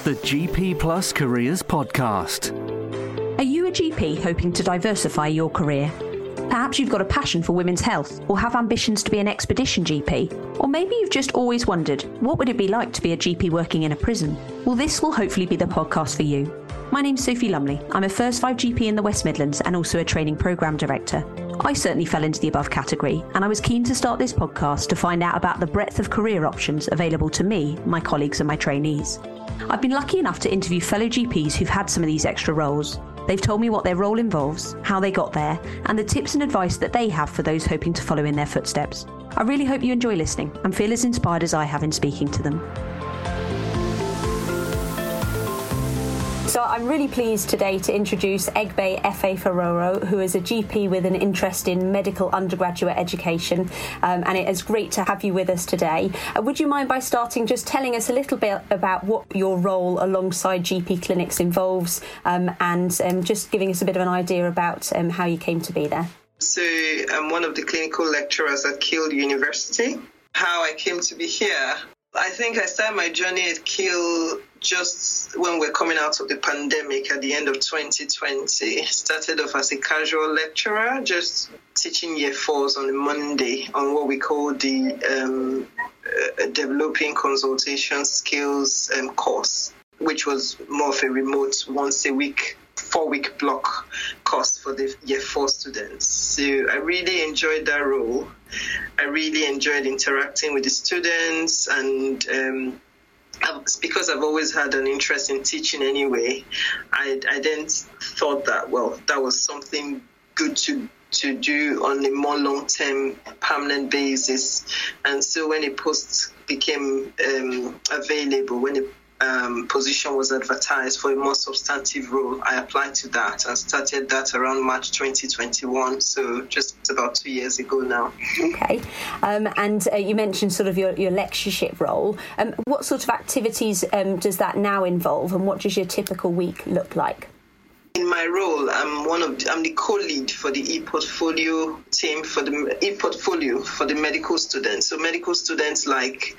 The GP Plus Careers Podcast. Are you a GP hoping to diversify your career? Perhaps you've got a passion for women's health or have ambitions to be an expedition GP. Or maybe you've just always wondered, what would it be like to be a GP working in a prison? Well, this will hopefully be the podcast for you. My name's Sophie Lumley. I'm a First 5 GP in the West Midlands and also a training programme director. I certainly fell into the above category, and I was keen to start this podcast to find out about the breadth of career options available to me, my colleagues and my trainees. I've been lucky enough to interview fellow GPs who've had some of these extra roles. They've told me what their role involves, how they got there, and the tips and advice that they have for those hoping to follow in their footsteps. I really hope you enjoy listening and feel as inspired as I have in speaking to them. So I'm really pleased today to introduce Egbe Efe-Fororo, who is a GP with an interest in medical undergraduate education, and it is great to have you with us today. Would you mind by starting just telling us a little bit about what your role alongside GP clinics involves, and just giving us a bit of an idea about how you came to be there? So I'm one of the clinical lecturers at Keele University. How I came to be here, I think I started my journey at Keele just when we're coming out of the pandemic at the end of 2020. Started off as a casual lecturer, just teaching year fours on a Monday on what we call the Developing Consultation Skills course, which was more of a remote once a week 4-week block course for the year 4 students. So I really enjoyed that role. I really enjoyed interacting with the students, and because I've always had an interest in teaching anyway, I then thought that, well, that was something good to do on a more long-term permanent basis. And so when a post became available, when a position was advertised for a more substantive role, I applied to that and started that around March 2021, so just about 2 years ago now. Okay, and you mentioned sort of your lectureship role. What sort of activities does that now involve, and what does your typical week look like? In my role, I'm the co-lead for the e-portfolio team for the e-portfolio for the medical students. So medical students like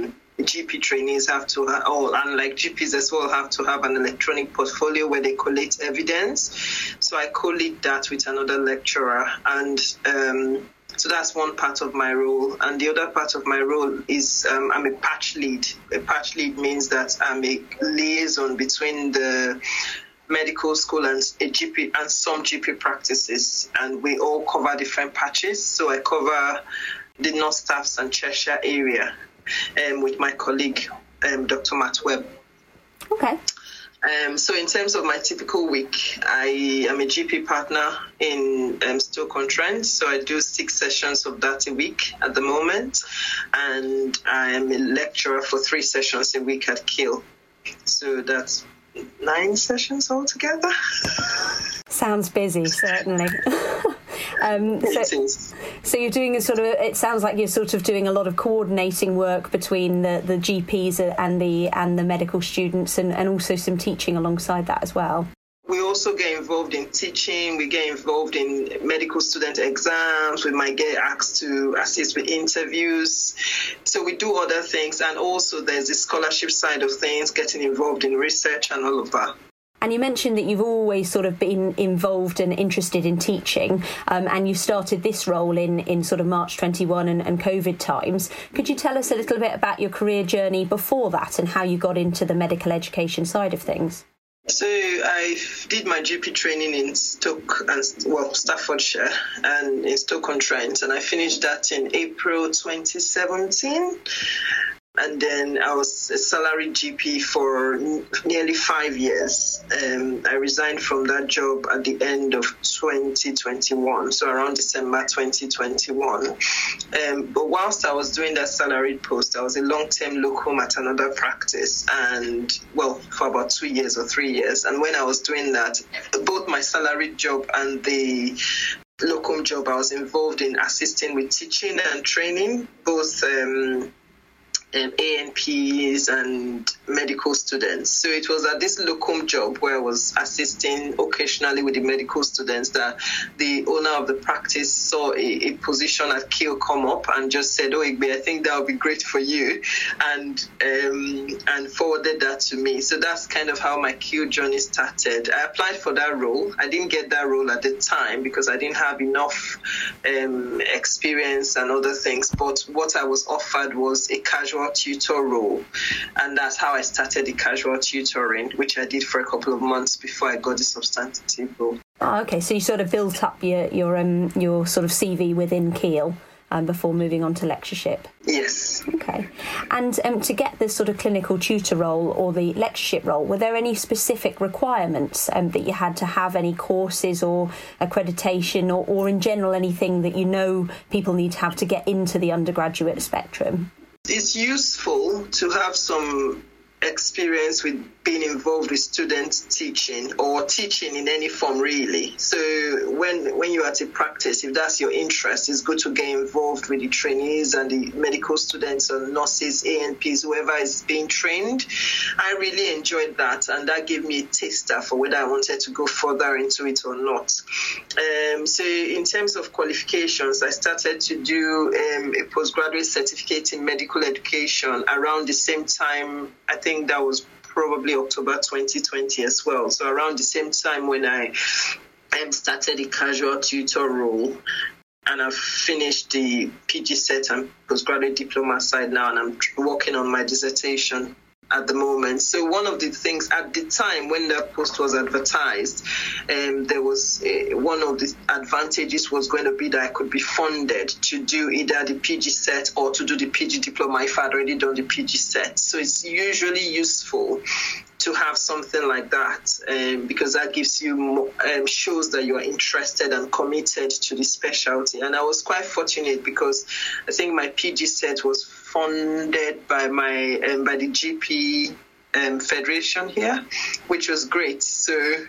GP trainees have to, and like GPs as well, have to have an electronic portfolio where they collect evidence. So I co-lead that with another lecturer, and so that's one part of my role. And the other part of my role is I'm a patch lead. A patch lead means that I'm a liaison between the medical school and a GP and some GP practices, and we all cover different patches. So I cover the North Staffs and Cheshire area with my colleague, Dr. Matt Webb. Okay. So in terms of my typical week, I am a GP partner in Stoke-on-Trent, so I do 6 sessions of that a week at the moment, and I am a lecturer for 3 sessions a week at Keele. So that's 9 sessions altogether. Sounds busy, certainly. So you're doing it sounds like you're sort of doing a lot of coordinating work between the GPs and the medical students, and also some teaching alongside that as well. We also get involved in teaching. We get involved in medical student exams. We might get asked to assist with interviews. So we do other things. And also there's the scholarship side of things, getting involved in research and all of that. And you mentioned that you've always sort of been involved and interested in teaching, and you started this role in sort of March 21 and COVID times. Could you tell us a little bit about your career journey before that and how you got into the medical education side of things? So I did my GP training in Staffordshire and in Stoke-on-Trent, and I finished that in April 2017. And then I was a salaried GP for nearly 5 years. I resigned from that job at the end of 2021, so around December 2021. But whilst I was doing that salaried post, I was a long-term locum at another practice, and for about 2 years or 3 years. And when I was doing that, both my salaried job and the locum job, I was involved in assisting with teaching and training, both ANPs and medical students. So it was at this locum job where I was assisting occasionally with the medical students that the owner of the practice saw a position at Keele come up and just said, "Oh, Egbe, I think that would be great for you." And and forwarded that to me. So that's kind of how my Kiel journey started. I applied for that role. I didn't get that role at the time because I didn't have enough experience and other things. But what I was offered was a casual tutor role. And that's how I started the casual tutoring, which I did for a couple of months before I got the substantive role. Oh, okay. So you sort of built up your sort of CV within Kiel before moving on to lectureship. Yes. Okay. And to get this sort of clinical tutor role or the lectureship role, were there any specific requirements that you had to have, any courses or accreditation or in general anything that you know people need to have to get into the undergraduate spectrum? It's useful to have some experience with being involved with student teaching or teaching in any form, really. So when you're at a practice, if that's your interest, it's good to get involved with the trainees and the medical students or nurses, ANPs, whoever is being trained. I really enjoyed that, and that gave me a taster for whether I wanted to go further into it or not. So in terms of qualifications, I started to do a postgraduate certificate in medical education around the same time. I think that was probably October 2020 as well. So around the same time when I started the casual tutor role, and I've finished the PG set and postgraduate diploma side now, and I'm working on my dissertation at the moment. So one of the things at the time when that post was advertised, there was one of the advantages was going to be that I could be funded to do either the PG set or to do the PG diploma if I'd already done the PG set. So it's usually useful to have something like that because that gives you more, shows that you are interested and committed to the specialty. And I was quite fortunate because I think my PG set was funded by by the GP federation here, which was great. So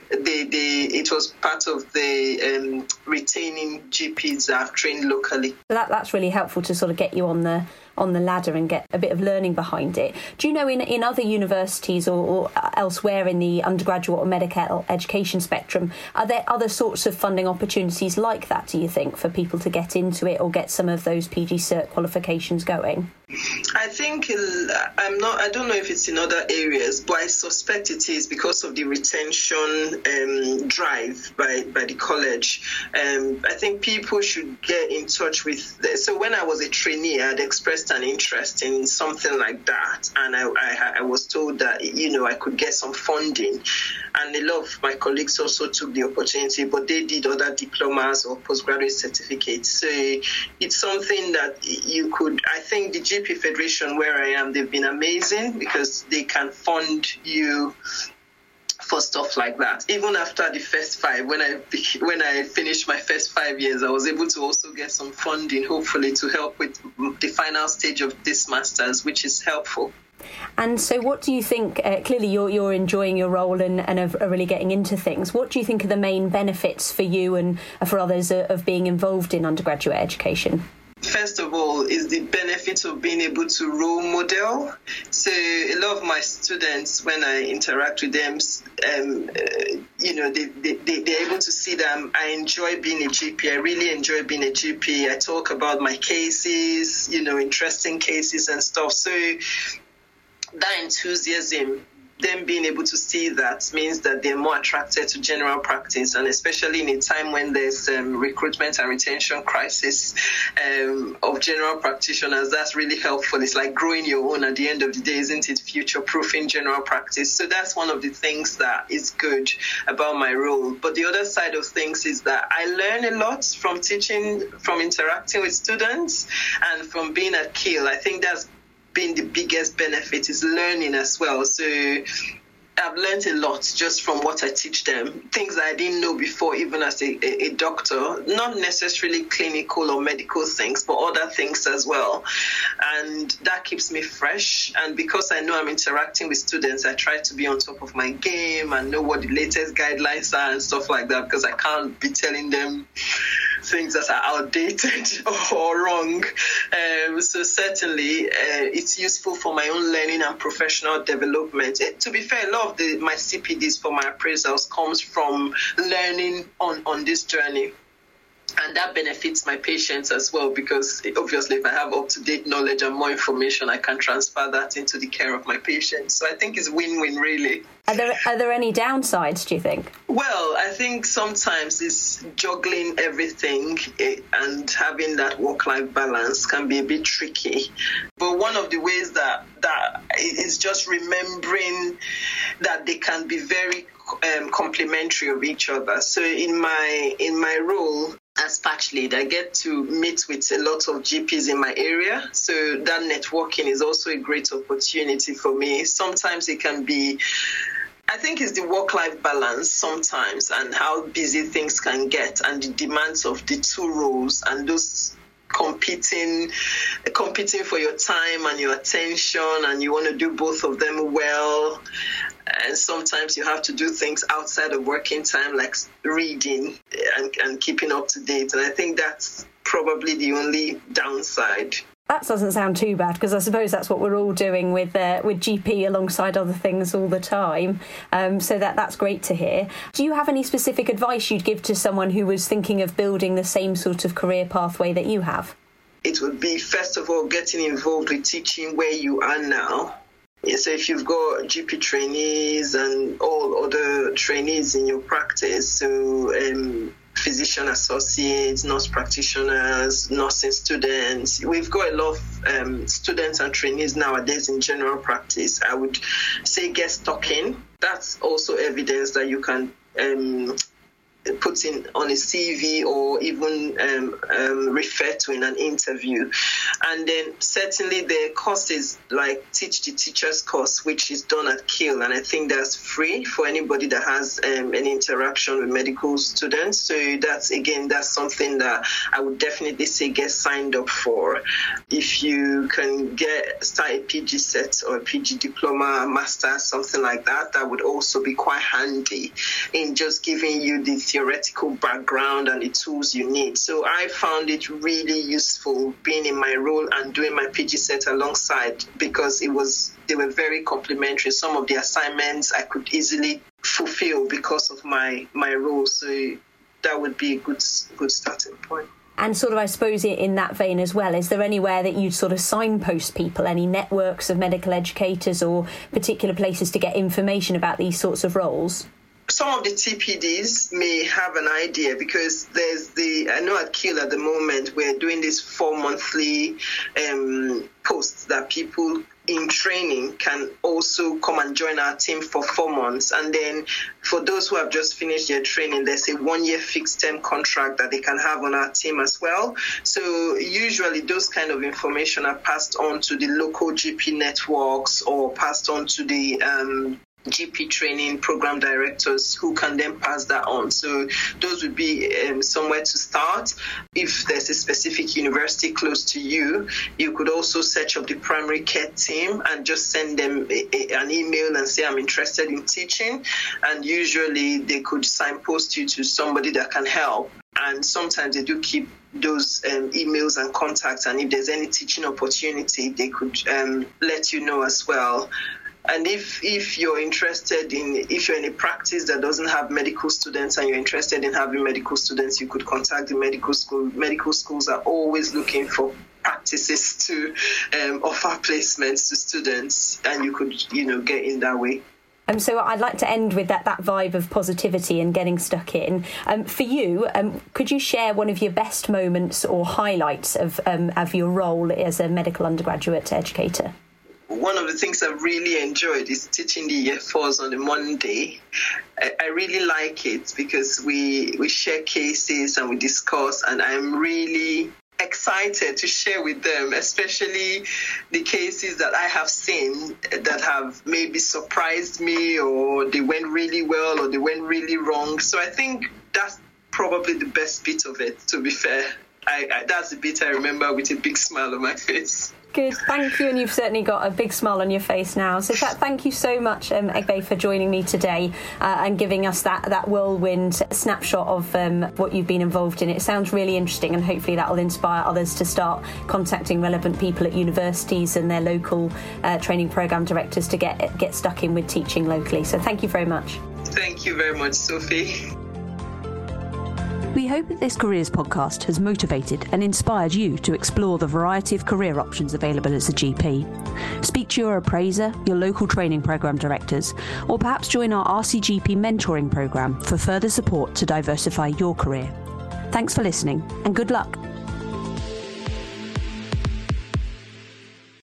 it was part of the retaining GPs that I've trained locally. That's really helpful to sort of get you on the ladder and get a bit of learning behind it. Do you know in other universities or elsewhere in the undergraduate or medical education spectrum, are there other sorts of funding opportunities like that, do you think, for people to get into it or get some of those PG Cert qualifications going? I think I don't know if it's in other areas, but I suspect it is because of the retention drive by the college. I think people should get in touch with. So when I was a trainee, I had expressed an interest in something like that, and I was told that I could get some funding, and a lot of my colleagues also took the opportunity, but they did other diplomas or postgraduate certificates. So it's something that you could. I think the GP Federation where I am, they've been amazing because they can fund you for stuff like that. Even after the first 5, when I finished my first 5 years, I was able to also get some funding, hopefully to help with the final stage of this master's, which is helpful. And so what do you think, clearly you're enjoying your role and are really getting into things. What do you think are the main benefits for you and for others of being involved in undergraduate education? First of all, is the benefit of being able to role model. So a lot of my students, when I interact with them, they're able to see that I enjoy being a GP. I really enjoy being a GP. I talk about my cases, interesting cases and stuff. So that enthusiasm, them being able to see that means that they're more attracted to general practice, and especially in a time when there's recruitment and retention crisis of general practitioners, that's really helpful. It's like growing your own at the end of the day, isn't it? Future-proofing general practice. So that's one of the things that is good about my role. But the other side of things is that I learn a lot from teaching, from interacting with students, and from being at Kiel. I think that's been the biggest benefit, is learning as well. So I've learned a lot just from what I teach them, things that I didn't know before, even as a doctor, not necessarily clinical or medical things, but other things as well. And that keeps me fresh. And because I know I'm interacting with students, I try to be on top of my game and know what the latest guidelines are and stuff like that, because I can't be telling them things that are outdated or wrong. So certainly it's useful for my own learning and professional development. To be fair, a lot of my CPDs for my appraisals comes from learning on this journey. And that benefits my patients as well, because obviously if I have up-to-date knowledge and more information, I can transfer that into the care of my patients. So I think it's win-win, really. Are there any downsides, do you think? Well, I think sometimes it's juggling everything, and having that work-life balance can be a bit tricky. But one of the ways that is just remembering that they can be very complementary of each other. So in my role as patch lead, I get to meet with a lot of GPs in my area. So that networking is also a great opportunity for me. Sometimes it can be, I think it's the work-life balance sometimes, and how busy things can get, and the demands of the two roles, and those competing for your time and your attention, and you want to do both of them well. And sometimes you have to do things outside of working time, like reading and keeping up to date. And I think that's probably the only downside. That doesn't sound too bad, because I suppose that's what we're all doing with GP alongside other things all the time. So that's great to hear. Do you have any specific advice you'd give to someone who was thinking of building the same sort of career pathway that you have? It would be, first of all, getting involved with teaching where you are now. So if you've got GP trainees and all other trainees in your practice, so physician associates, nurse practitioners, nursing students. We've got a lot of students and trainees nowadays in general practice. I would say get stuck in. That's also evidence that you can put in on a CV, or even refer to in an interview. And then certainly there are courses like Teach the Teachers course, which is done at Keele, and I think that's free for anybody that has any interaction with medical students. So that's something that I would definitely say get signed up for. If you can start a PG set or a PG diploma, master, something like that, that would also be quite handy in just giving you the theoretical background and the tools you need. So I found it really useful being in my role and doing my PG set alongside, because they were very complementary. Some of the assignments I could easily fulfill because of my role. So that would be a good starting point. And sort of, I suppose, in that vein as well, is there anywhere that you'd sort of signpost people, any networks of medical educators or particular places to get information about these sorts of roles? Some of the TPDs may have an idea, because I know at Keele at the moment we're doing this 4-monthly posts that people in training can also come and join our team for 4 months. And then for those who have just finished their training, there's a 1-year fixed term contract that they can have on our team as well. So usually those kind of information are passed on to the local GP networks, or passed on to the GP training program directors, who can then pass that on. So those would be somewhere to start. If there's a specific university close to you, you could also search up the primary care team and just send them an email and say, I'm interested in teaching. And usually they could signpost you to somebody that can help. And sometimes they do keep those emails and contacts. And if there's any teaching opportunity, they could let you know as well. And if you're in a practice that doesn't have medical students and you're interested in having medical students, you could contact the medical school. Medical schools are always looking for practices to offer placements to students, and you could, get in that way. So I'd like to end with that vibe of positivity and getting stuck in. For you, could you share one of your best moments or highlights of your role as a medical undergraduate educator? One of the things I've really enjoyed is teaching the Year 4s on a Monday. I really like it because we share cases and we discuss, and I'm really excited to share with them, especially the cases that I have seen that have maybe surprised me, or they went really well or they went really wrong. So I think that's probably the best bit of it, to be fair. That's the bit I remember with a big smile on my face. Good, thank you, and you've certainly got a big smile on your face now. So thank you so much, Egbe, for joining me today and giving us that whirlwind snapshot of what you've been involved in. It sounds really interesting, and hopefully that will inspire others to start contacting relevant people at universities and their local training programme directors to get stuck in with teaching locally. So thank you very much. Thank you very much, Sophie. We hope that this Careers podcast has motivated and inspired you to explore the variety of career options available as a GP. Speak to your appraiser, your local training programme directors, or perhaps join our RCGP mentoring programme for further support to diversify your career. Thanks for listening and good luck.